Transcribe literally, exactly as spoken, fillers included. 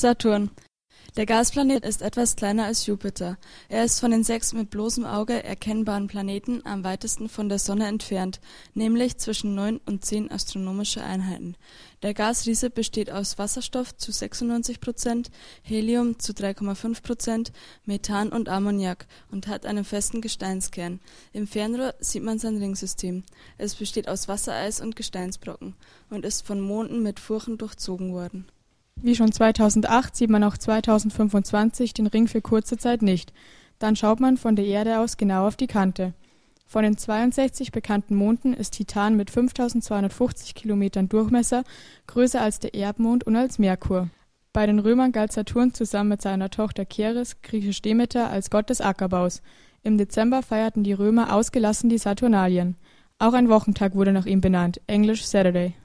Saturn. Der Gasplanet ist etwas kleiner als Jupiter. Er ist von den sechs mit bloßem Auge erkennbaren Planeten am weitesten von der Sonne entfernt, nämlich zwischen neun und zehn astronomische Einheiten. Der Gasriese besteht aus Wasserstoff zu sechsundneunzig Prozent, Helium zu drei Komma fünf Prozent, Methan und Ammoniak und hat einen festen Gesteinskern. Im Fernrohr sieht man sein Ringsystem. Es besteht aus Wassereis und Gesteinsbrocken und ist von Monden mit Furchen durchzogen worden. Wie schon zweitausendacht sieht man auch zweitausendfünfundzwanzig den Ring für kurze Zeit nicht. Dann schaut man von der Erde aus genau auf die Kante. Von den zweiundsechzig bekannten Monden ist Titan mit fünftausendzweihundertfünfzig Kilometern Durchmesser größer als der Erdmond und als Merkur. Bei den Römern galt Saturn zusammen mit seiner Tochter Ceres, griechisch Demeter, als Gott des Ackerbaus. Im Dezember feierten die Römer ausgelassen die Saturnalien. Auch ein Wochentag wurde nach ihm benannt, englisch Saturday.